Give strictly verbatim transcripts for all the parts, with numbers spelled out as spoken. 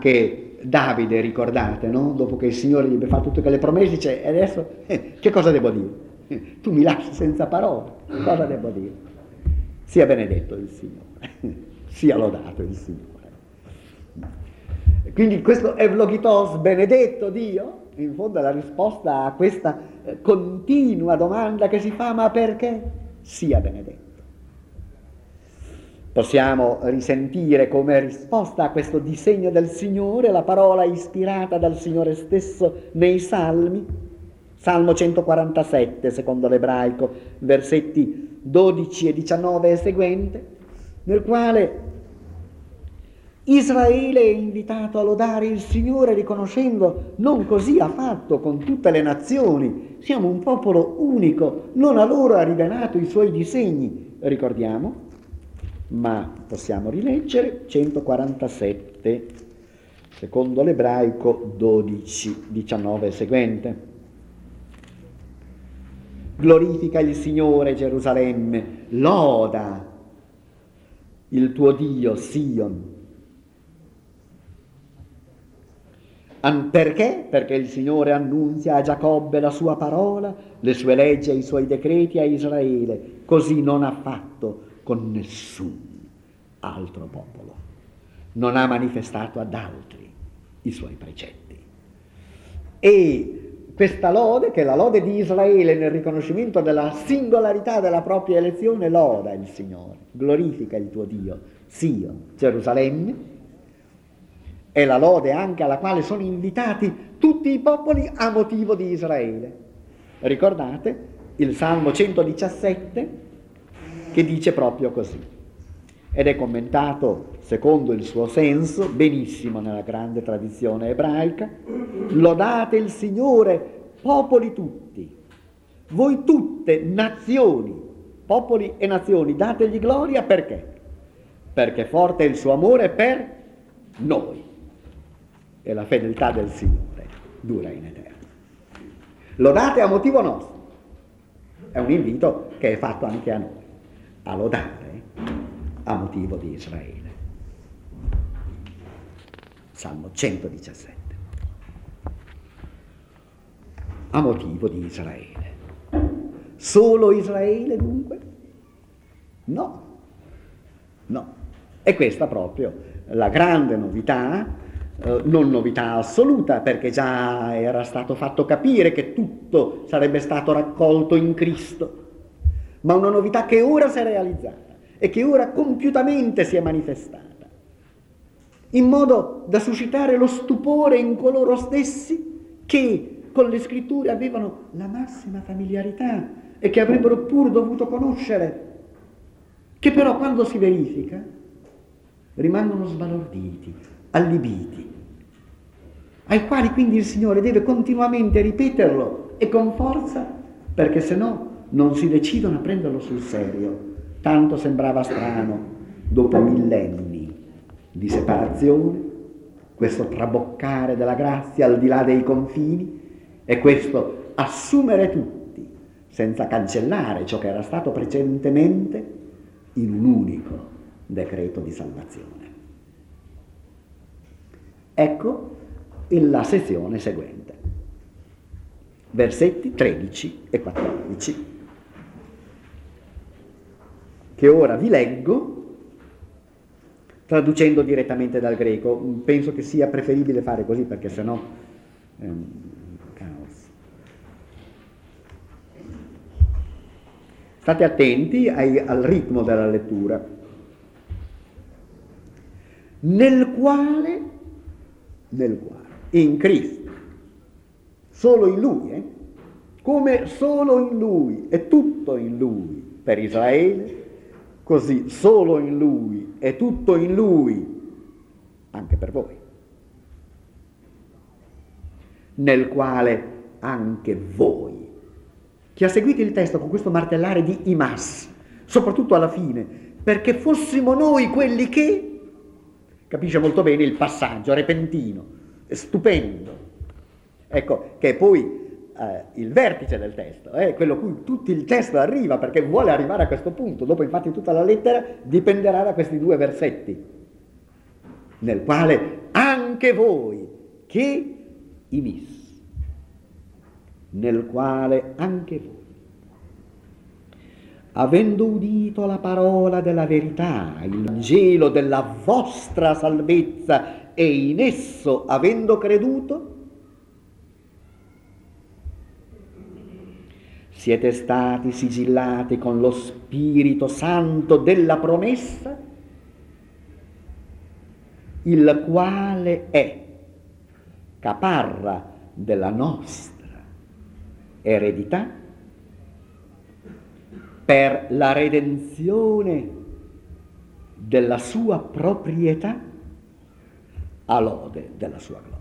anche Davide, ricordate, no? Dopo che il Signore gli aveva fatto tutte quelle promesse, dice, e adesso eh, che cosa devo dire? Eh, tu mi lasci senza parole, cosa devo dire? Sia benedetto il Signore, sia lodato il Signore. Quindi questo Evlogitos, benedetto Dio, in fondo è la risposta a questa eh, continua domanda che si fa, ma perché sia benedetto? Possiamo risentire come risposta a questo disegno del Signore la parola ispirata dal Signore stesso nei Salmi, Salmo centoquarantasette, secondo l'ebraico, versetti dodici e diciannove e seguente, nel quale Israele è invitato a lodare il Signore riconoscendo non così ha fatto con tutte le nazioni, siamo un popolo unico, non a loro ha rivelato i suoi disegni, ricordiamo, ma possiamo rileggere centoquarantasette, secondo l'ebraico dodici, diciannove e seguente. Glorifica il Signore Gerusalemme, loda il tuo Dio Sion. Perché? Perché il Signore annunzia a Giacobbe la sua parola, le sue leggi e i suoi decreti a Israele. Così non ha fatto con nessun altro popolo. Non ha manifestato ad altri i suoi precetti. E questa lode, che è la lode di Israele nel riconoscimento della singolarità della propria elezione, loda il Signore, glorifica il tuo Dio, Sion, Gerusalemme, è la lode anche alla quale sono invitati tutti i popoli a motivo di Israele. Ricordate il Salmo centodiciassette che dice proprio così, ed è commentato secondo il suo senso benissimo nella grande tradizione ebraica: lodate il Signore, popoli tutti, voi tutte nazioni, popoli e nazioni, dategli gloria perché? Perché forte è il suo amore per noi. E la fedeltà del Signore dura in eterno. Lodate a motivo nostro. È un invito che è fatto anche a noi, a lodare a motivo di Israele. Salmo centodiciassette. A motivo di Israele. Solo Israele dunque? No. No. E questa proprio la grande novità, eh, non novità assoluta, perché già era stato fatto capire che tutto sarebbe stato raccolto in Cristo, ma una novità che ora si è realizzata e che ora compiutamente si è manifestata, in modo da suscitare lo stupore in coloro stessi che con le scritture avevano la massima familiarità e che avrebbero pur dovuto conoscere, che però quando si verifica rimangono sbalorditi, allibiti, ai quali quindi il Signore deve continuamente ripeterlo e con forza, perché se no non si decidono a prenderlo sul serio. Tanto sembrava strano, dopo millenni di separazione, questo traboccare della grazia al di là dei confini e questo assumere tutti, senza cancellare ciò che era stato precedentemente, in un unico decreto di salvazione. Ecco la sezione seguente, versetti tredici e quattordici, che ora vi leggo traducendo direttamente dal greco. Penso che sia preferibile fare così, perché sennò è un caos. State attenti ai, al ritmo della lettura. Nel quale, nel quale, in Cristo, solo in Lui, eh? come solo in Lui, è tutto in Lui per Israele, così solo in Lui è tutto in Lui anche per voi, nel quale anche voi. Chi ha seguito il testo con questo martellare di imas, soprattutto alla fine, perché fossimo noi quelli che, capisce molto bene il passaggio repentino, stupendo, ecco, che è poi eh, il vertice del testo, è eh, quello a cui tutto il testo arriva, perché vuole arrivare a questo punto. Dopo infatti tutta la lettera dipenderà da questi due versetti, nel quale anche anche voi, che imis, nel quale anche voi, avendo udito la parola della verità, il Vangelo della vostra salvezza, e in esso avendo creduto, siete stati sigillati con lo Spirito Santo della promessa, il quale è caparra della nostra eredità per la redenzione della sua proprietà a lode della sua gloria.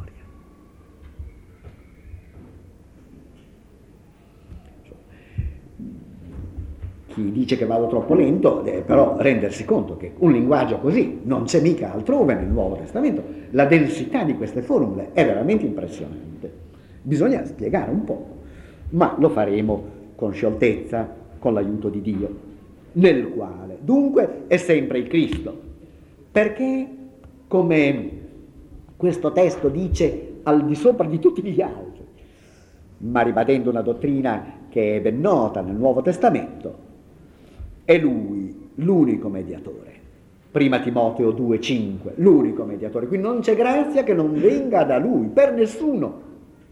Chi dice che vado troppo lento deve però rendersi conto che un linguaggio così non c'è mica altrove nel Nuovo Testamento. La densità di queste formule è veramente impressionante. Bisogna spiegare un po', ma lo faremo con scioltezza, con l'aiuto di Dio, nel quale dunque è sempre il Cristo, perché come questo testo dice al di sopra di tutti gli altri, ma ribadendo una dottrina che è ben nota nel Nuovo Testamento, è Lui l'unico mediatore. Prima Timoteo due cinque, l'unico mediatore. Quindi non c'è grazia che non venga da Lui, per nessuno,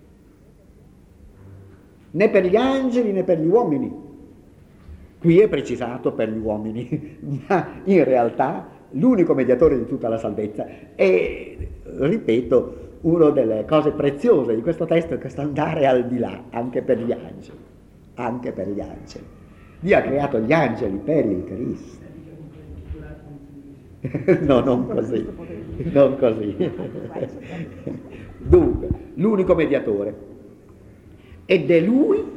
né per gli angeli né per gli uomini. Qui è precisato per gli uomini, ma in realtà l'unico mediatore di tutta la salvezza. E, ripeto, una delle cose preziose di questo testo è questo andare al di là, anche per gli angeli, anche per gli angeli. Dio ha creato gli angeli per il Cristo. No, non così, non così. Dunque, l'unico mediatore. Ed è Lui,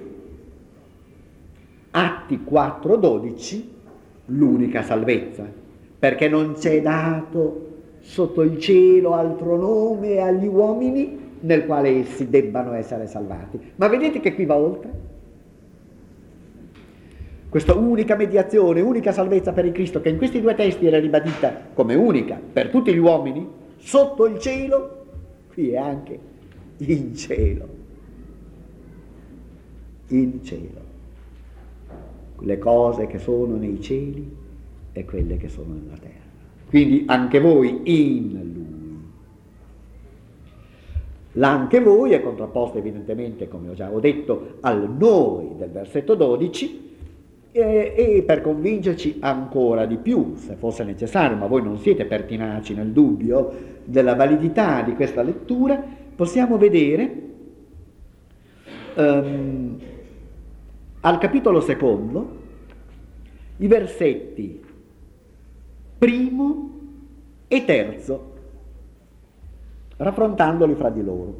Atti quattro dodici, l'unica salvezza, perché non c'è dato sotto il cielo altro nome agli uomini nel quale essi debbano essere salvati. Ma vedete che qui va oltre? Questa unica mediazione, unica salvezza per il Cristo, che in questi due testi era ribadita come unica per tutti gli uomini, sotto il cielo, qui è anche in cielo. In cielo. Le cose che sono nei cieli e quelle che sono nella terra. Quindi anche voi in Lui. L'anche voi è contrapposto evidentemente, come ho già ho detto, al noi del versetto dodici, e, e per convincerci ancora di più, se fosse necessario, ma voi non siete pertinaci nel dubbio della validità di questa lettura, possiamo vedere um, al capitolo secondo, i versetti primo e terzo, raffrontandoli fra di loro.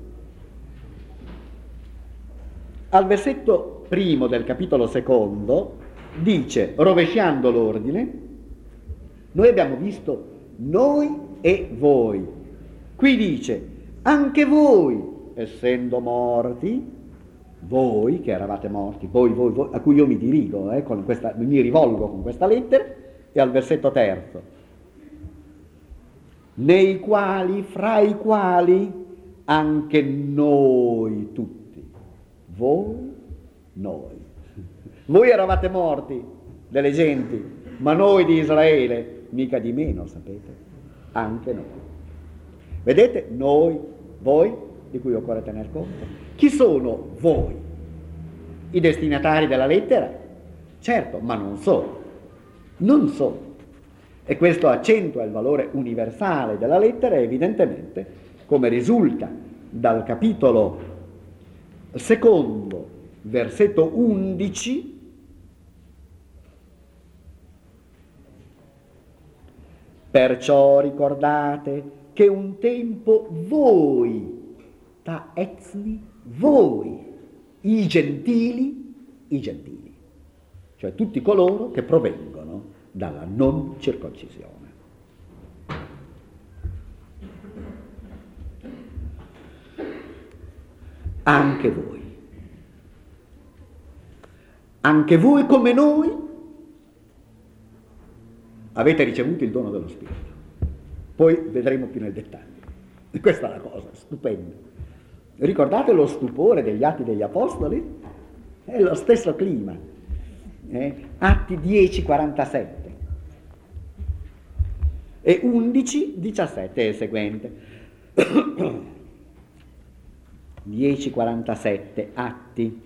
Al versetto primo del capitolo secondo dice, rovesciando l'ordine, noi abbiamo visto noi e voi. Qui dice, anche voi, essendo morti, voi che eravate morti, voi, voi, voi, a cui io mi dirigo, eh, con questa, mi rivolgo con questa lettera, e al versetto terzo, nei quali, fra i quali, anche noi tutti, voi, noi, voi eravate morti delle genti, ma noi di Israele, mica di meno, sapete, anche noi. Vedete, noi, voi, di cui occorre tener conto. Chi sono voi? I destinatari della lettera? Certo, ma non solo. Non solo. E questo accentua il valore universale della lettera, evidentemente, come risulta dal capitolo secondo, versetto undici, perciò ricordate che un tempo voi, ta etzni, voi, i gentili, i gentili, cioè tutti coloro che provengono dalla non circoncisione. Anche voi, anche voi come noi avete ricevuto il dono dello Spirito. Poi vedremo più nel dettaglio. Questa è la cosa stupenda. Ricordate lo stupore degli Atti degli Apostoli? È lo stesso clima. Eh? Atti dieci quarantasette e undici diciassette è il seguente. dieci quarantasette, Atti.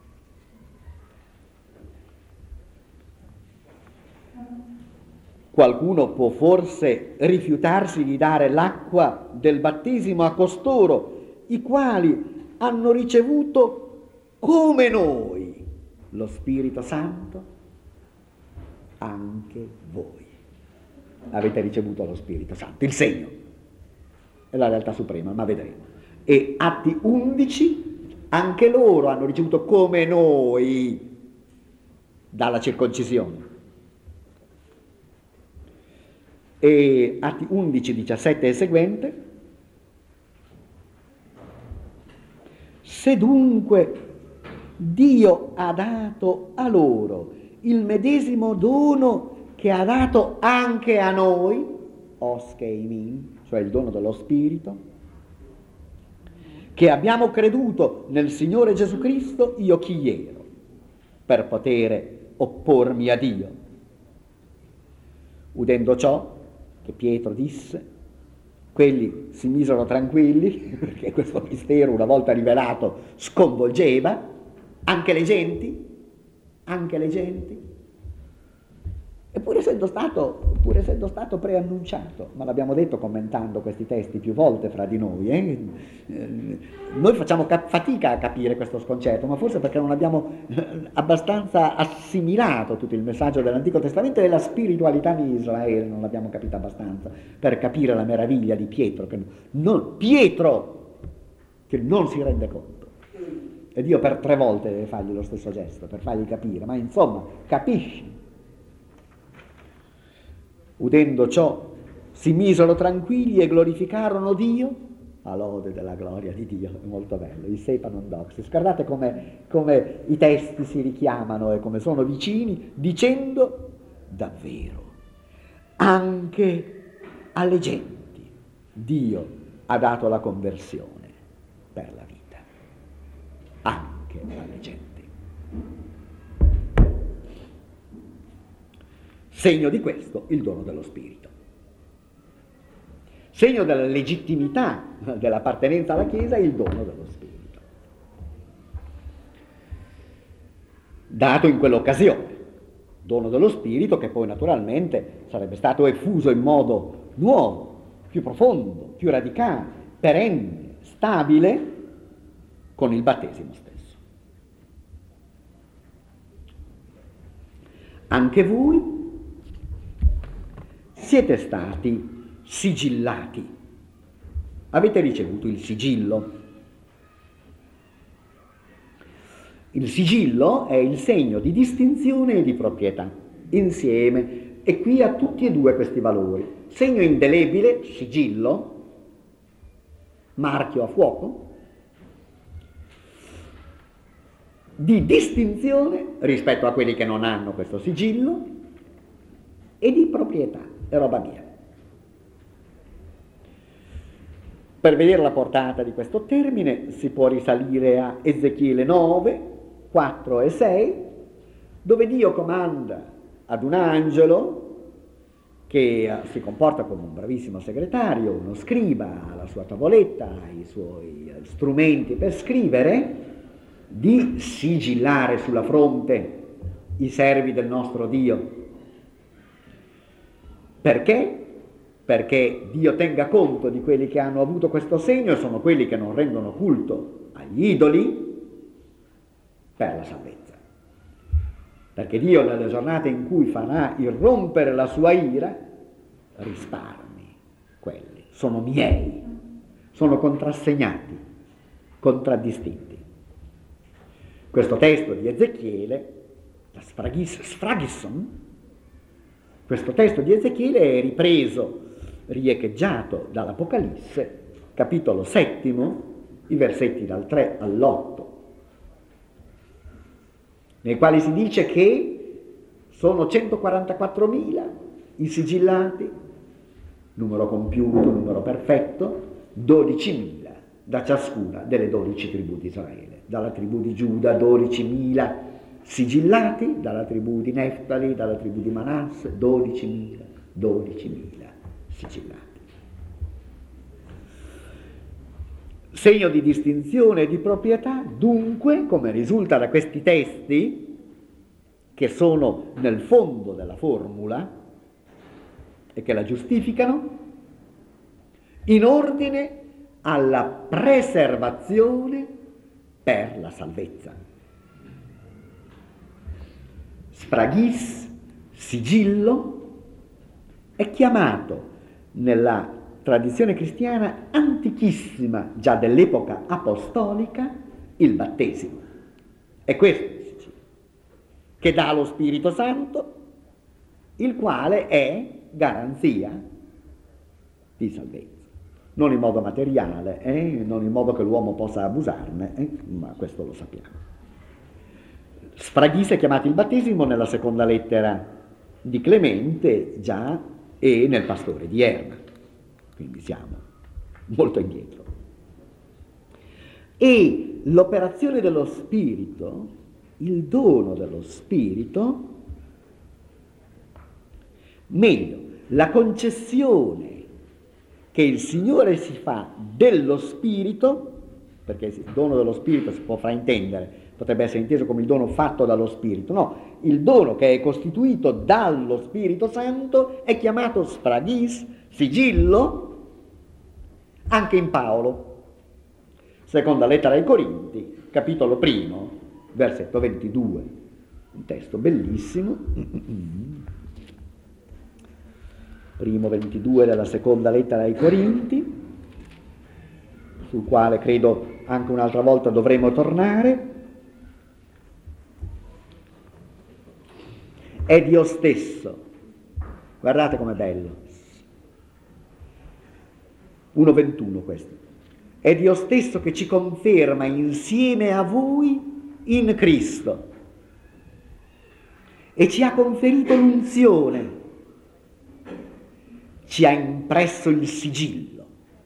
Qualcuno può forse rifiutarsi di dare l'acqua del battesimo a costoro, i quali hanno ricevuto come noi lo Spirito Santo? Anche voi avete ricevuto lo Spirito Santo, il segno, è la realtà suprema, ma vedremo. E Atti undici, anche loro hanno ricevuto come noi dalla circoncisione. E Atti undici diciassette e seguente: se dunque Dio ha dato a loro il medesimo dono che ha dato anche a noi, oscheimin, cioè il dono dello Spirito, che abbiamo creduto nel Signore Gesù Cristo, io chi ero per poter oppormi a Dio? Udendo ciò, che Pietro disse, quelli si misero tranquilli, perché questo mistero, una volta rivelato, sconvolgeva anche le genti, anche le genti, e pur essendo stato, pur essendo stato preannunciato, ma l'abbiamo detto commentando questi testi più volte fra di noi, eh? Eh, noi facciamo cap- fatica a capire questo sconcetto, ma forse perché non abbiamo eh, abbastanza assimilato tutto il messaggio dell'Antico Testamento e la spiritualità di Israele, non l'abbiamo capita abbastanza per capire la meraviglia di Pietro, che non, Pietro che non si rende conto. E Dio per tre volte deve fargli lo stesso gesto, per fargli capire, ma insomma, capisci? Udendo ciò, si misero tranquilli e glorificarono Dio, a lode della gloria di Dio. È molto bello, il Sepanon Doxis. Guardate come, come i testi si richiamano e come sono vicini, dicendo davvero, anche alle genti Dio ha dato la conversione per la vita, anche alle genti. Segno di questo il dono dello Spirito. Segno della legittimità dell'appartenenza alla Chiesa il dono dello Spirito. Dato in quell'occasione, dono dello Spirito che poi naturalmente sarebbe stato effuso in modo nuovo, più profondo, più radicale, perenne, stabile, con il battesimo stesso. Anche voi siete stati sigillati, avete ricevuto il sigillo. Il sigillo è il segno di distinzione e di proprietà, insieme, e qui ha tutti e due questi valori. Segno indelebile, sigillo, marchio a fuoco, di distinzione rispetto a quelli che non hanno questo sigillo, e di proprietà. È roba mia. Per vedere la portata di questo termine si può risalire a Ezechiele nove, quattro e sei, dove Dio comanda ad un angelo che si comporta come un bravissimo segretario, uno scriba, ha la sua tavoletta, ha i suoi strumenti per scrivere, di sigillare sulla fronte i servi del nostro Dio. Perché? Perché Dio tenga conto di quelli che hanno avuto questo segno e sono quelli che non rendono culto agli idoli per la salvezza. Perché Dio nelle giornate in cui farà irrompere la sua ira risparmi quelli, sono miei, sono contrassegnati, contraddistinti. Questo testo di Ezechiele, la Sfraghis, Sfragisson, questo testo di Ezechiele è ripreso, riecheggiato dall'Apocalisse, capitolo settimo, i versetti dal tre all'otto, nei quali si dice che sono centoquarantaquattromila i sigillati, numero compiuto, numero perfetto, dodicimila da ciascuna delle dodici tribù di Israele. Dalla tribù di Giuda dodicimila sigillati, dalla tribù di Neftali, dalla tribù di Manasse dodicimila, dodicimila sigillati. Segno di distinzione e di proprietà, dunque, come risulta da questi testi, che sono nel fondo della formula e che la giustificano, in ordine alla preservazione per la salvezza. Spraghis, sigillo, è chiamato nella tradizione cristiana antichissima, già dell'epoca apostolica, il battesimo. È questo il sigillo, che dà lo Spirito Santo, il quale è garanzia di salvezza. Non in modo materiale, eh? non in modo che l'uomo possa abusarne, eh? ma questo lo sappiamo. Spraghis è chiamato il battesimo nella seconda lettera di Clemente già e nel Pastore di Erma, quindi siamo molto indietro. E l'operazione dello Spirito, il dono dello Spirito, meglio, la concessione che il Signore si fa dello Spirito, perché il dono dello Spirito si può fraintendere, potrebbe essere inteso come il dono fatto dallo Spirito, no, il dono che è costituito dallo Spirito Santo è chiamato spraghis, sigillo, anche in Paolo, seconda lettera ai Corinti, capitolo primo, versetto ventidue, un testo bellissimo, primo ventidue della seconda lettera ai Corinti, sul quale credo anche un'altra volta dovremo tornare. È Dio stesso, guardate com'è bello, uno ventuno questo, è Dio stesso che ci conferma insieme a voi in Cristo e ci ha conferito l'unzione, ci ha impresso il sigillo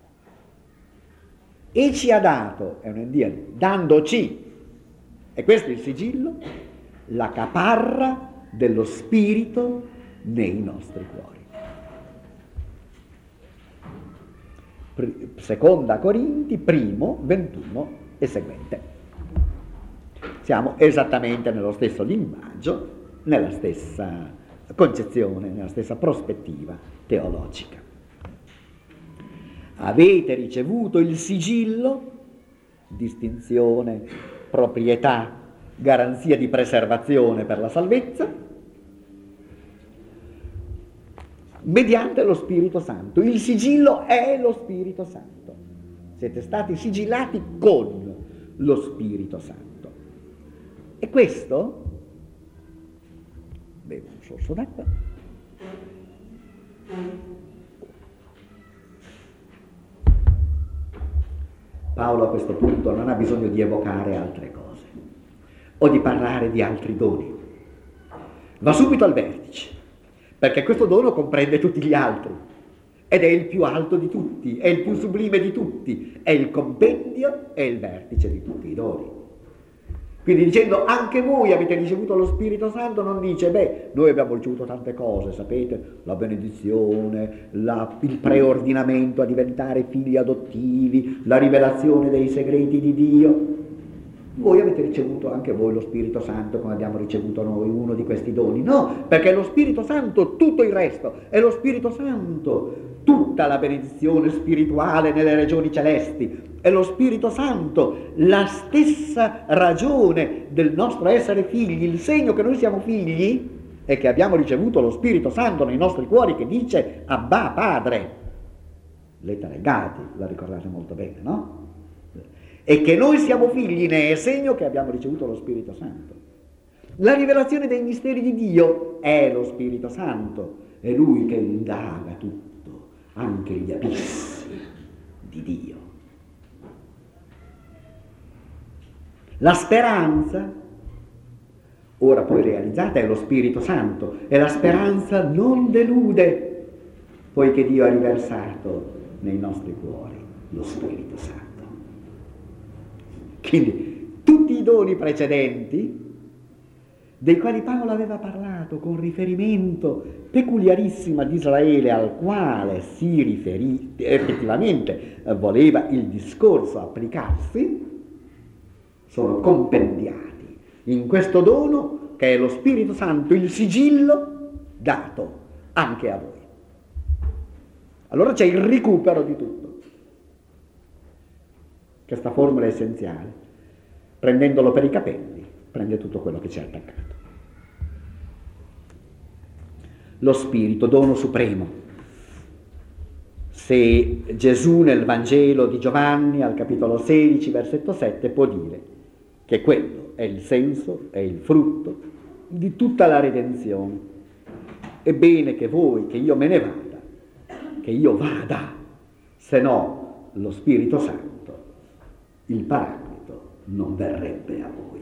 e ci ha dato, è un Dio, dandoci, e questo è il sigillo, la caparra dello Spirito nei nostri cuori. Seconda Corinti, primo, ventuno e seguente. Siamo esattamente nello stesso linguaggio, nella stessa concezione, nella stessa prospettiva teologica. Avete ricevuto il sigillo, distinzione, proprietà, garanzia di preservazione per la salvezza, mediante lo Spirito Santo. Il sigillo è lo Spirito Santo. Siete stati sigillati con lo Spirito Santo. E questo, bevo un sorso d'acqua, Paolo a questo punto non ha bisogno di evocare altre cose o di parlare di altri doni. Va subito al vertice, perché questo dono comprende tutti gli altri ed è il più alto di tutti, è il più sublime di tutti, è il compendio e il vertice di tutti i doni. Quindi dicendo anche voi avete ricevuto lo Spirito Santo, non dice beh, noi abbiamo ricevuto tante cose, sapete, la benedizione, la, il preordinamento a diventare figli adottivi, la rivelazione dei segreti di Dio. Voi avete ricevuto anche voi lo Spirito Santo come abbiamo ricevuto noi uno di questi doni. No, perché è lo Spirito Santo tutto il resto, è lo Spirito Santo tutta la benedizione spirituale nelle regioni celesti, è lo Spirito Santo la stessa ragione del nostro essere figli. Il segno che noi siamo figli è che abbiamo ricevuto lo Spirito Santo nei nostri cuori che dice Abba Padre. Lettera ai Galati, la ricordate molto bene, no? E che noi siamo figli ne è segno che abbiamo ricevuto lo Spirito Santo. La rivelazione dei misteri di Dio è lo Spirito Santo, è Lui che indaga tutto, anche gli abissi di Dio. La speranza, ora poi realizzata, è lo Spirito Santo, e la speranza non delude, poiché Dio ha riversato nei nostri cuori lo Spirito Santo. Quindi tutti i doni precedenti, dei quali Paolo aveva parlato con riferimento peculiarissimo ad Israele, al quale si riferì, effettivamente eh, voleva il discorso applicarsi, sono compendiati in questo dono che è lo Spirito Santo, il sigillo dato anche a voi. Allora c'è il recupero di tutto. Questa formula è essenziale. Prendendolo per i capelli, prende tutto quello che c'è attaccato. Lo Spirito, dono supremo. Se Gesù nel Vangelo di Giovanni, al capitolo sedici, versetto sette, può dire che quello è il senso, è il frutto di tutta la redenzione. È bene che voi, che io me ne vada, che io vada, se no lo Spirito Santo, il Paraclito, non verrebbe a voi.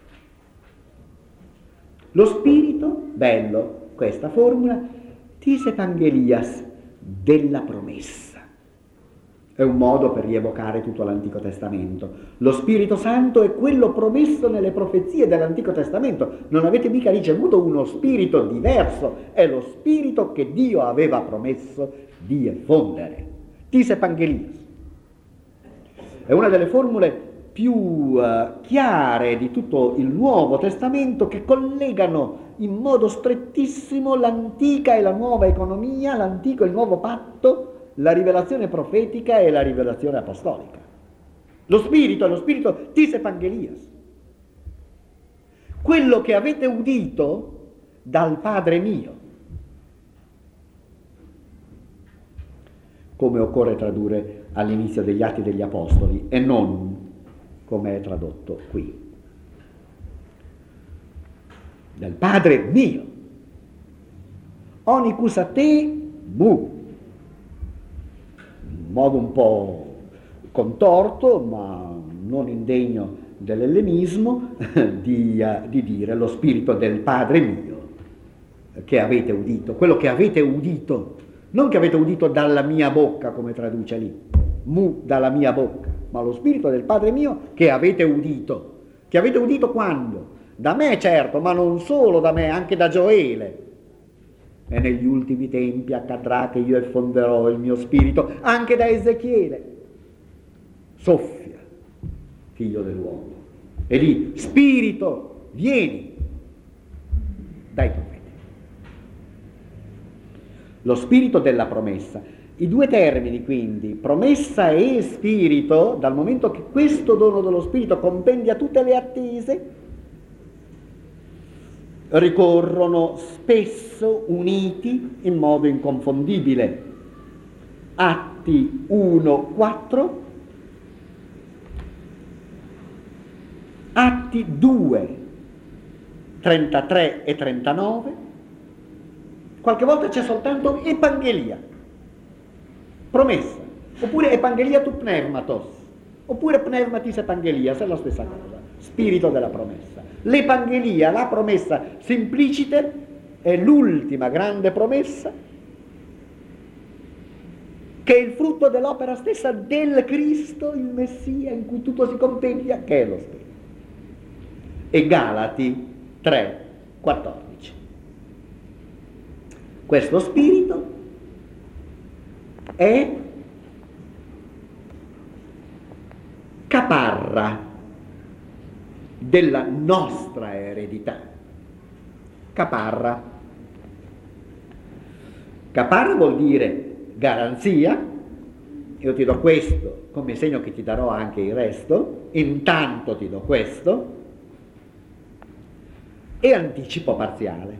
Lo Spirito, bello questa formula, tis evangelias, della promessa. È un modo per rievocare tutto l'Antico Testamento. Lo Spirito Santo è quello promesso nelle profezie dell'Antico Testamento. Non avete mica ricevuto uno spirito diverso, è lo spirito che Dio aveva promesso di effondere. Tis evangelias. È una delle formule più uh, chiare di tutto il Nuovo Testamento, che collegano in modo strettissimo l'antica e la nuova economia, l'antico e il nuovo patto, la rivelazione profetica e la rivelazione apostolica. Lo Spirito è lo Spirito tis evangelias. Quello che avete udito dal Padre mio. Come occorre tradurre all'inizio degli Atti degli Apostoli e non come è tradotto qui. Del Padre mio. Onicus a te mu. In modo un po' contorto, ma non indegno dell'ellenismo, di, uh, di dire lo Spirito del Padre mio che avete udito, quello che avete udito, non che avete udito dalla mia bocca, come traduce lì, mu dalla mia bocca, ma lo Spirito del Padre mio che avete udito. Che avete udito quando? Da me certo, ma non solo da me, anche da Gioele. E negli ultimi tempi accadrà che io effonderò il mio spirito, anche da Ezechiele. Soffia, figlio dell'uomo. E lì, spirito, vieni dai profeti. Lo spirito della promessa. I due termini quindi, promessa e spirito, dal momento che questo dono dello spirito compendia tutte le attese, ricorrono spesso uniti in modo inconfondibile. Atti uno quattro, Atti due trentatré e trentanove, qualche volta c'è soltanto epangelia, promessa, oppure epangelia tu pneumatos, oppure pneumatis epangelia, è la stessa cosa, spirito della promessa. L'epangelia, la promessa simplicite, è l'ultima grande promessa che è il frutto dell'opera stessa del Cristo, il Messia, in cui tutto si compendia, che è lo Spirito. E Galati tre quattordici. Questo Spirito è caparra della nostra eredità. Caparra. Caparra vuol dire garanzia. Io ti do questo come segno che ti darò anche il resto, intanto ti do questo, e anticipo parziale.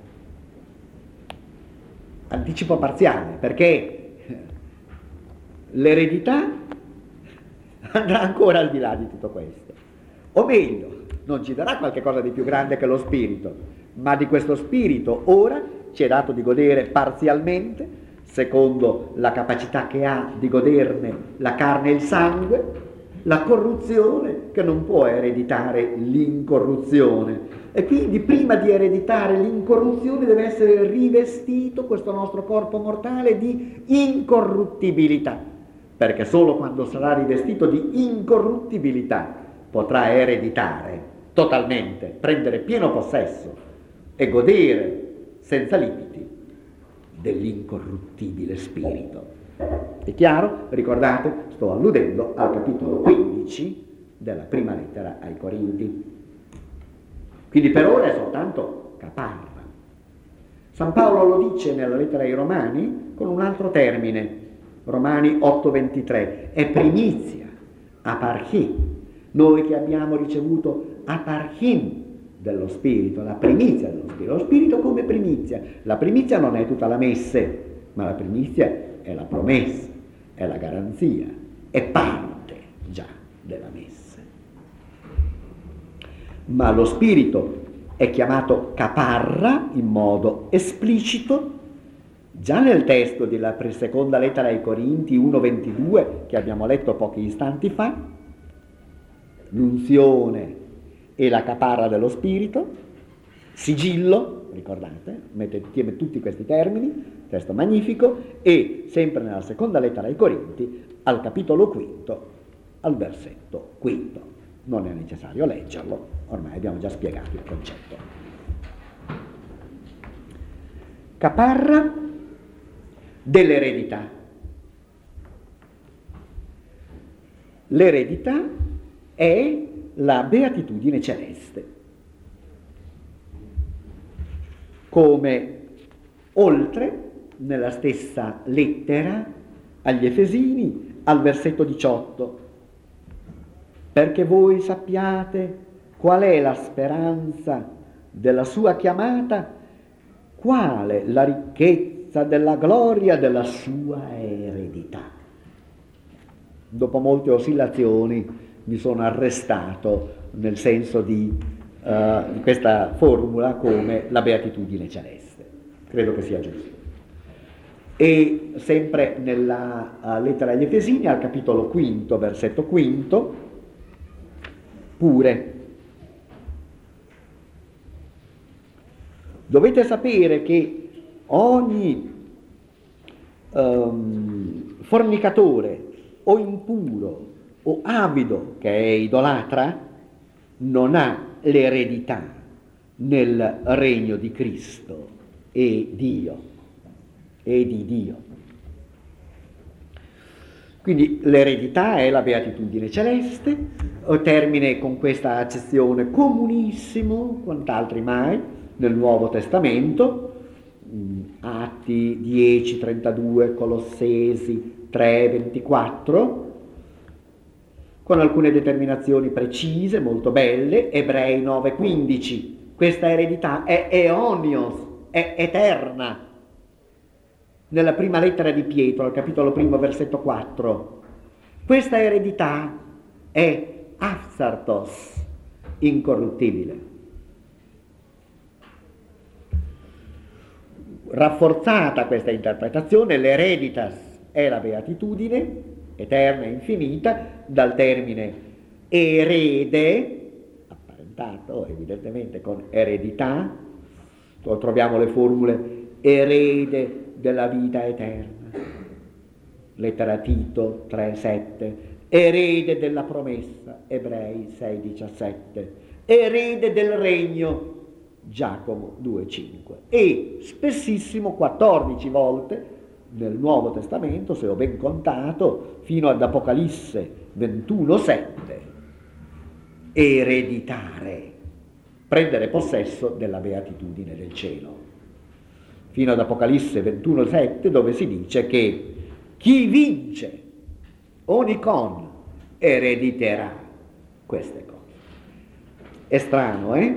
Anticipo parziale perché l'eredità andrà ancora al di là di tutto questo, o meglio, non ci darà qualche cosa di più grande che lo spirito, ma di questo spirito ora ci è dato di godere parzialmente, secondo la capacità che ha di goderne la carne e il sangue, la corruzione che non può ereditare l'incorruzione. E quindi prima di ereditare l'incorruzione deve essere rivestito questo nostro corpo mortale di incorruttibilità. perché solo quando sarà rivestito di incorruttibilità potrà ereditare totalmente, prendere pieno possesso e godere senza limiti dell'incorruttibile spirito. È chiaro? Ricordate, sto alludendo al capitolo quindici della prima lettera ai Corinti. Quindi per ora è soltanto caparra. San Paolo lo dice nella lettera ai Romani con un altro termine, Romani otto ventitré, è primizia, aparchi. Noi che abbiamo ricevuto aparchim dello Spirito, la primizia dello Spirito, lo Spirito come primizia. La primizia non è tutta la messe, ma la primizia è la promessa, è la garanzia, è parte già della messe. Ma lo Spirito è chiamato caparra in modo esplicito già nel testo della seconda lettera ai Corinti uno ventidue che abbiamo letto pochi istanti fa, l'unzione e la caparra dello Spirito, sigillo, ricordate, mette insieme tutti questi termini, testo magnifico, e sempre nella seconda lettera ai Corinti, al capitolo quinto, al versetto quinto. Non è necessario leggerlo, ormai abbiamo già spiegato il concetto. Caparra dell'eredità. L'eredità è la beatitudine celeste, come oltre nella stessa lettera agli Efesini al versetto diciotto, perché voi sappiate qual è la speranza della sua chiamata, quale la ricchezza della gloria della sua eredità. Dopo molte oscillazioni mi sono arrestato nel senso di, uh, di questa formula come la beatitudine celeste. Credo che sia giusto. E sempre nella uh, lettera agli Efesini, al capitolo quinto, versetto quinto, pure. Dovete sapere che ogni um, fornicatore o impuro o avido che è idolatra non ha l'eredità nel regno di Cristo e Dio e di Dio. Quindi l'eredità è la beatitudine celeste, termine con questa accezione comunissimo, quant'altri mai, nel Nuovo Testamento, Atti dieci trentadue, Colossesi tre ventiquattro, con alcune determinazioni precise, molto belle, Ebrei nove quindici. Questa eredità è eonios, è eterna. Nella prima lettera di Pietro, al capitolo primo, versetto quattro, questa eredità è afsartos, incorruttibile. Rafforzata questa interpretazione, l'hereditas è la beatitudine, eterna e infinita, dal termine erede, apparentato evidentemente con eredità, troviamo le formule erede della vita eterna, lettera Tito tre sette, erede della promessa, Ebrei sei diciassette, erede del regno, Giacomo due cinque, e spessissimo quattordici volte nel Nuovo Testamento, se ho ben contato, fino ad Apocalisse ventuno sette, ereditare, prendere possesso della beatitudine del cielo, fino ad Apocalisse ventuno sette, dove si dice che chi vince onicon erediterà queste cose. È strano, eh?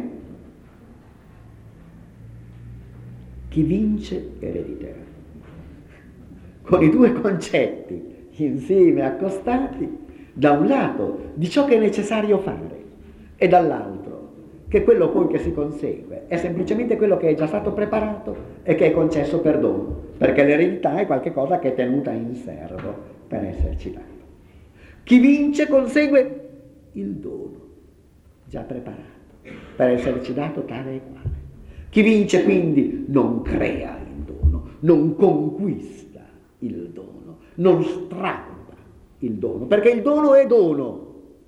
Chi vince erediterà. Con i due concetti insieme accostati, da un lato di ciò che è necessario fare e dall'altro che quello poi che si consegue è semplicemente quello che è già stato preparato e che è concesso per dono, perché l'eredità è qualcosa che è tenuta in serbo per esserci dato. Chi vince consegue il dono già preparato per esserci dato tale e quale. Chi vince quindi non crea il dono, non conquista il dono, non strappa il dono, perché il dono è dono.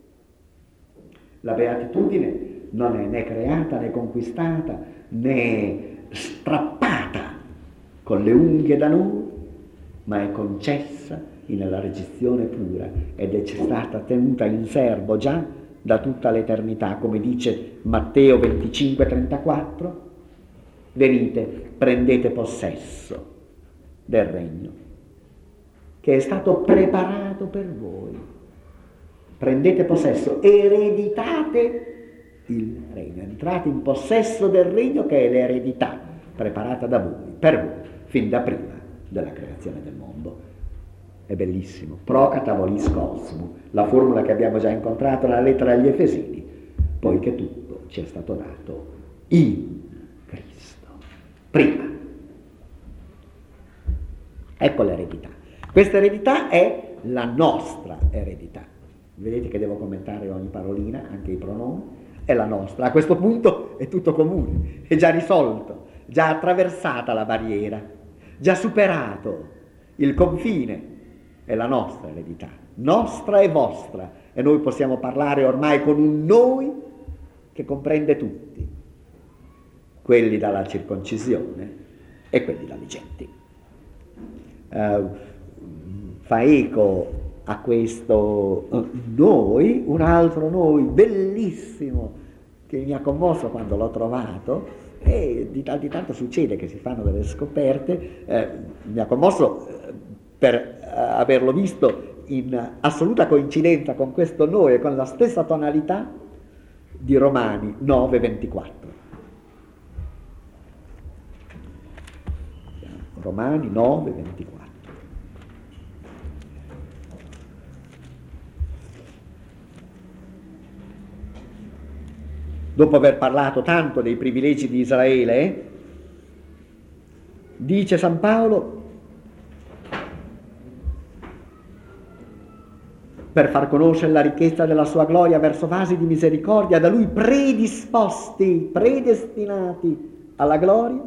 La beatitudine non è né creata né conquistata né strappata con le unghie da noi, ma è concessa nella registrazione pura ed è stata tenuta in serbo già da tutta l'eternità, come dice Matteo venticinque trentaquattro: venite, prendete possesso del regno che è stato preparato per voi. Prendete possesso, ereditate il regno, entrate in possesso del regno che è l'eredità preparata da voi, per voi, fin da prima della creazione del mondo. È bellissimo. Procata volis cosmo, la formula che abbiamo già incontrato nella lettera agli Efesini, poiché tutto ci è stato dato in Cristo. Prima. Ecco l'eredità. Questa eredità è la nostra eredità. Vedete che devo commentare ogni parolina, anche i pronomi. È la nostra. A questo punto è tutto comune, è già risolto, già attraversata la barriera, già superato il confine. È la nostra eredità, nostra e vostra, e noi possiamo parlare ormai con un noi che comprende tutti, quelli dalla circoncisione e quelli dalle Uh, fa eco a questo uh, noi, un altro noi bellissimo che mi ha commosso quando l'ho trovato, e di tanto in tanto succede che si fanno delle scoperte. Eh, mi ha commosso eh, per eh, averlo visto in assoluta coincidenza con questo noi e con la stessa tonalità di Romani nove ventiquattro. Romani nove ventiquattro. Dopo aver parlato tanto dei privilegi di Israele, dice San Paolo: per far conoscere la ricchezza della sua gloria verso vasi di misericordia, da lui predisposti, predestinati alla gloria.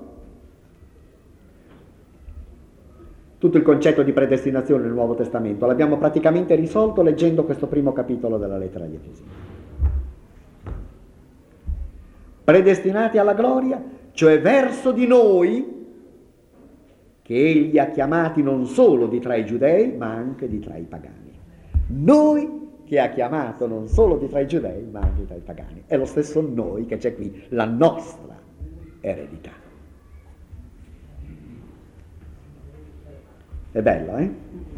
Tutto il concetto di predestinazione nel Nuovo Testamento l'abbiamo praticamente risolto leggendo questo primo capitolo della lettera agli Efesini. Predestinati alla gloria, cioè verso di noi, che egli ha chiamati non solo di tra i giudei, ma anche di tra i pagani. Noi che ha chiamato non solo di tra i giudei, ma anche tra i pagani. È lo stesso noi che c'è qui, la nostra eredità. È bello, eh?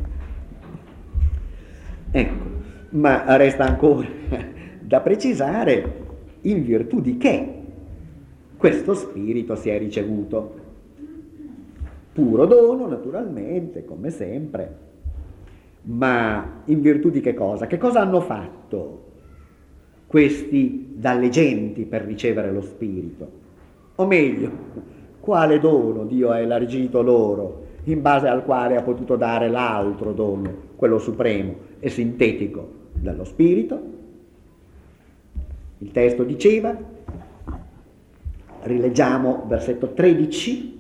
Ecco, ma resta ancora da precisare in virtù di che questo spirito si è ricevuto. Puro dono, naturalmente, come sempre, ma in virtù di che cosa? Che cosa hanno fatto questi dalle genti per ricevere lo spirito? O meglio, quale dono Dio ha elargito loro, in base al quale ha potuto dare l'altro dono, quello supremo e sintetico dello spirito? Il testo diceva, rileggiamo versetto tredici: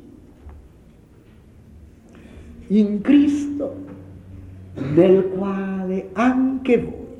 in Cristo, nel quale anche voi,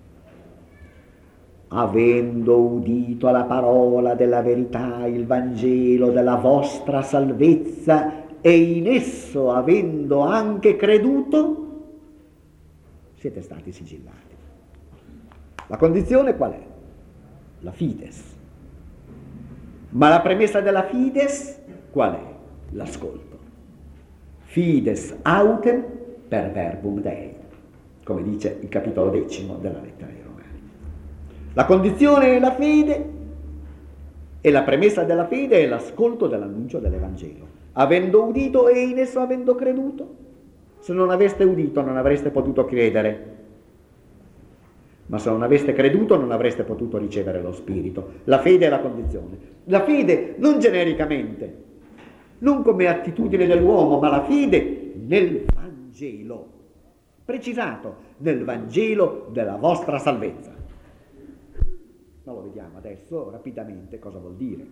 avendo udito la parola della verità, il Vangelo della vostra salvezza, e in esso avendo anche creduto, siete stati sigillati. La condizione qual è? La fides. Ma la premessa della fides qual è? L'ascolto. Fides autem per verbum Dei, come dice il capitolo decimo della lettera ai Romani. La condizione è la fede e la premessa della fede è l'ascolto dell'annuncio dell'Evangelo. Avendo udito e in esso avendo creduto. Se non aveste udito non avreste potuto credere, ma se non aveste creduto non avreste potuto ricevere lo Spirito. La fede è la condizione. La fede non genericamente, non come attitudine dell'uomo, ma la fede nel Vangelo, precisato, nel Vangelo della vostra salvezza. Ma lo vediamo adesso rapidamente cosa vuol dire.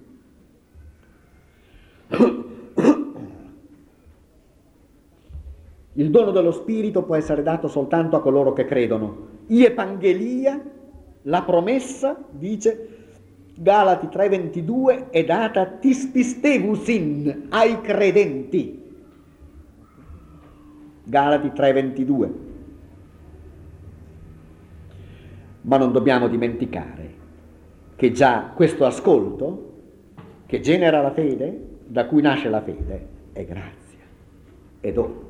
Il dono dello Spirito può essere dato soltanto a coloro che credono. Iepangelia, la promessa, dice Galati tre ventidue, è data tispistevusin, ai credenti. Galati tre ventidue. Ma non dobbiamo dimenticare che già questo ascolto, che genera la fede, da cui nasce la fede, è grazia, è dono.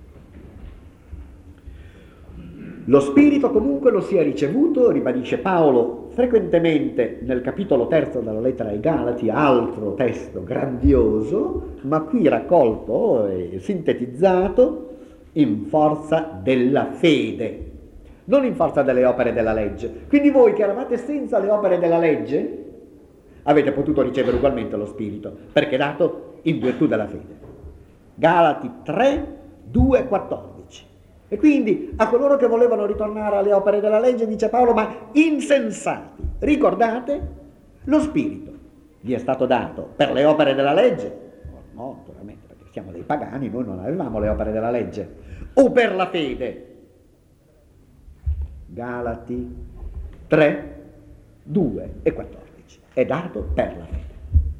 Lo Spirito comunque lo si è ricevuto, ribadisce Paolo frequentemente nel capitolo terzo della lettera ai Galati, altro testo grandioso, ma qui raccolto e sintetizzato in forza della fede, non in forza delle opere della legge. Quindi voi che eravate senza le opere della legge avete potuto ricevere ugualmente lo Spirito, perché è dato in virtù della fede. Galati tre, due, quattordici. E quindi a coloro che volevano ritornare alle opere della legge dice Paolo: ma insensati, ricordate, lo Spirito vi è stato dato per le opere della legge? No, naturalmente, perché siamo dei pagani, noi non avevamo le opere della legge. O per la fede? Galati tre, due e quattordici. È dato per la fede.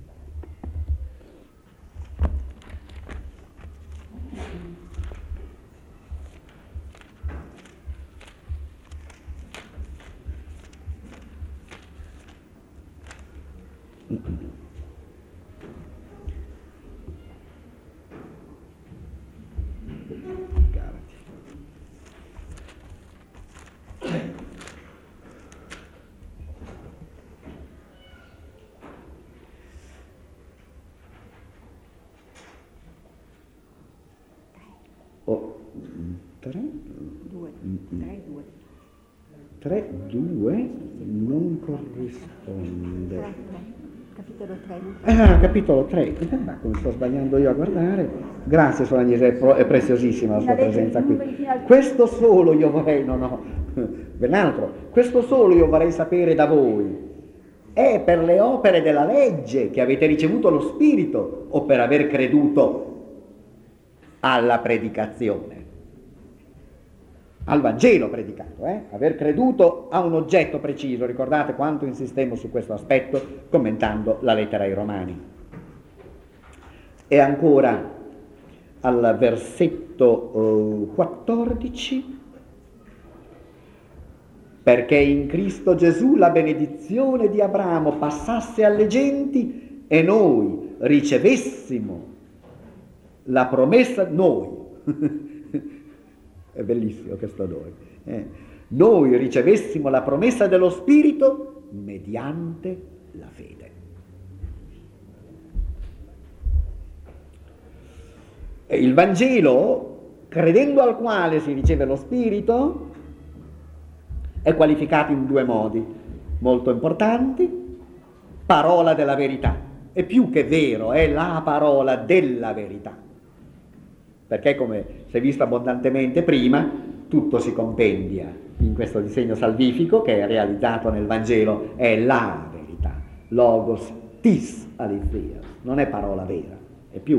tre, due non corrisponde. Capitolo tre. Ah, capitolo tre. Ma come sto sbagliando io a guardare? Grazie, Suor Agnese, è, pro- è preziosissima la sua presenza qui. Questo solo io vorrei, no, no, ben altro, questo solo io vorrei sapere da voi. È per le opere della legge che avete ricevuto lo Spirito o per aver creduto alla predicazione? Al Vangelo predicato, eh? Aver creduto a un oggetto preciso. Ricordate quanto insistemmo su questo aspetto commentando la lettera ai Romani. E ancora al versetto uh, quattordici: perché in Cristo Gesù la benedizione di Abramo passasse alle genti e noi ricevessimo la promessa, noi è bellissimo questo noi, eh? Noi ricevessimo la promessa dello Spirito mediante la fede. E il Vangelo, credendo al quale si riceve lo Spirito, è qualificato in due modi molto importanti: parola della verità, è più che vero, è la parola della verità. Perché, come si è visto abbondantemente prima, tutto si compendia in questo disegno salvifico che è realizzato nel Vangelo, è la verità, logos tis aletheia, non è parola vera, è più.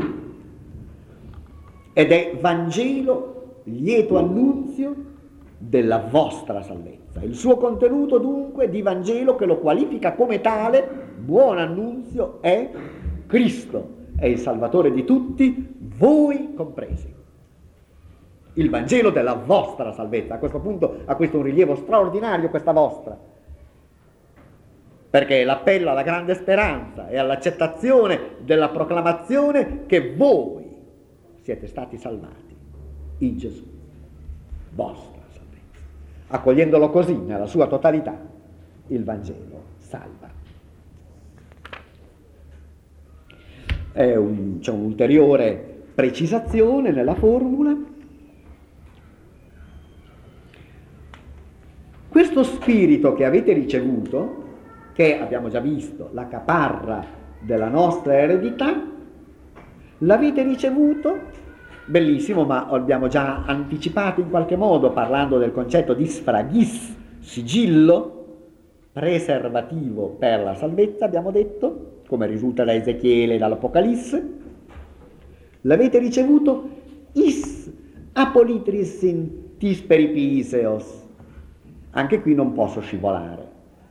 Ed è Vangelo, lieto annunzio della vostra salvezza. Il suo contenuto dunque di Vangelo, che lo qualifica come tale, buon annunzio, è Cristo, è il Salvatore di tutti, voi compresi. Il Vangelo della vostra salvezza. A questo punto ha questo un rilievo straordinario, questa vostra, perché è l'appello alla grande speranza e all'accettazione della proclamazione che voi siete stati salvati in Gesù, vostra salvezza. Accogliendolo così nella sua totalità, il Vangelo salva. È un, c'è un'ulteriore precisazione nella formula. Questo Spirito che avete ricevuto, che abbiamo già visto, la caparra della nostra eredità, l'avete ricevuto, bellissimo, ma abbiamo già anticipato in qualche modo parlando del concetto di sfraghis, sigillo, preservativo per la salvezza, abbiamo detto, come risulta da Ezechiele e dall'Apocalisse. L'avete ricevuto is Apolitris in tis peripiseos. Anche qui non posso scivolare.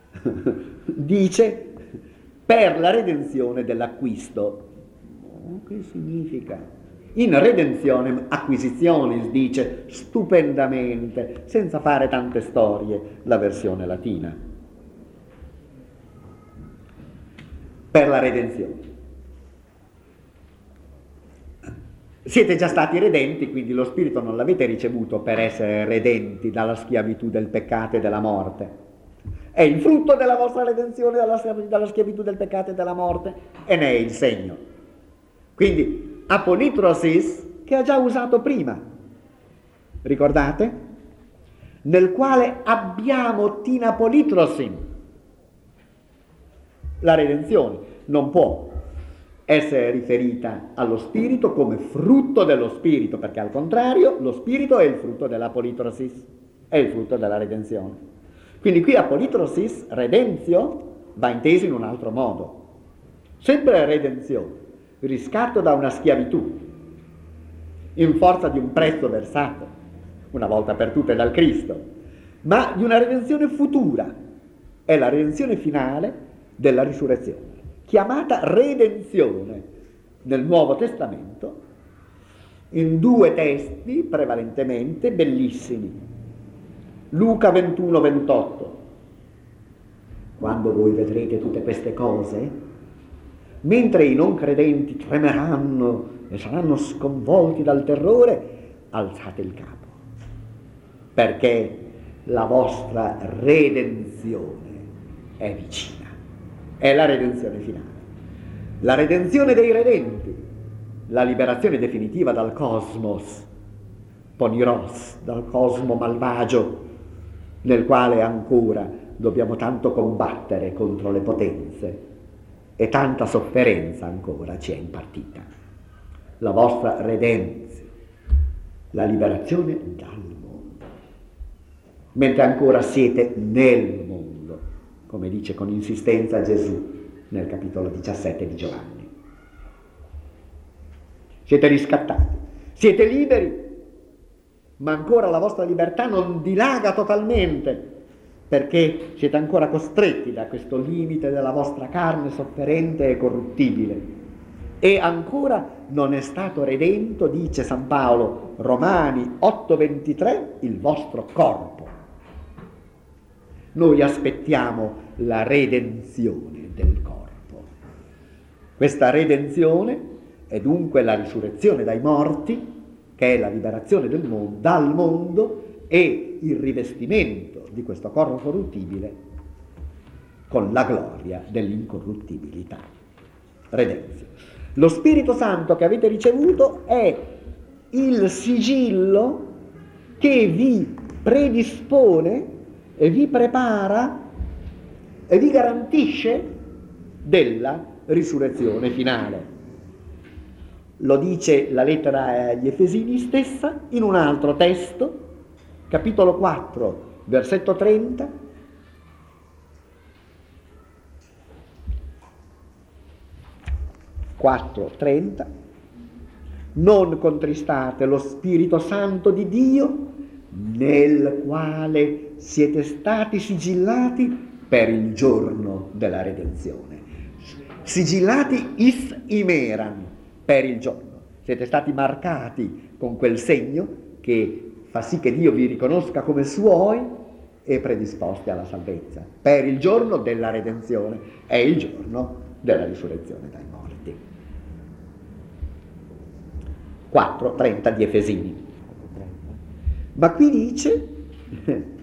Dice per la redenzione dell'acquisto. Oh, che significa? In redenzione acquisitionis, dice stupendamente, senza fare tante storie, la versione latina. Per la redenzione. Siete già stati redenti, quindi lo Spirito non l'avete ricevuto per essere redenti dalla schiavitù del peccato e della morte. È il frutto della vostra redenzione dalla, dalla schiavitù del peccato e della morte e ne è il segno. Quindi apolitrosis, che ha già usato prima, ricordate? Nel quale abbiamo tinapolitrosin. La redenzione non può essere riferita allo Spirito come frutto dello Spirito, perché al contrario lo Spirito è il frutto dell'apolitrosis, è il frutto della redenzione. Quindi qui apolitrosis, redenzio, va inteso in un altro modo. Sempre redenzione, riscatto da una schiavitù, in forza di un prezzo versato, una volta per tutte dal Cristo, ma di una redenzione futura, è la redenzione finale della risurrezione, chiamata redenzione nel Nuovo Testamento, in due testi prevalentemente bellissimi. Luca ventuno ventotto. Quando voi vedrete tutte queste cose, mentre i non credenti tremeranno e saranno sconvolti dal terrore, alzate il capo, perché la vostra redenzione è vicina. È la redenzione finale. La redenzione dei redenti, la liberazione definitiva dal cosmos, poniros, dal cosmo malvagio, nel quale ancora dobbiamo tanto combattere contro le potenze e tanta sofferenza ancora ci è impartita. La vostra redenzione, la liberazione dal mondo, mentre ancora siete nel mondo, come dice con insistenza Gesù nel capitolo diciassette di Giovanni. Siete riscattati, siete liberi, ma ancora la vostra libertà non dilaga totalmente, perché siete ancora costretti da questo limite della vostra carne sofferente e corruttibile. E ancora non è stato redento, dice San Paolo, Romani otto ventitré, il vostro corpo. Noi aspettiamo la redenzione del corpo. Questa redenzione è dunque la risurrezione dai morti, che è la liberazione del mondo, dal mondo, e il rivestimento di questo corpo corruttibile con la gloria dell'incorruttibilità. Redenzione. Lo Spirito Santo che avete ricevuto è il sigillo che vi predispone e vi prepara e vi garantisce della risurrezione finale. Lo dice la lettera agli Efesini stessa in un altro testo, capitolo quattro, versetto trenta. quattro trenta. Non contristate lo Spirito Santo di Dio, nel quale siete stati sigillati per il giorno della redenzione. Sigillati is imeran, per il giorno. Siete stati marcati con quel segno che fa sì che Dio vi riconosca come suoi e predisposti alla salvezza. Per il giorno della redenzione è il giorno della risurrezione dai morti. quattro trenta di Efesini. Ma qui dice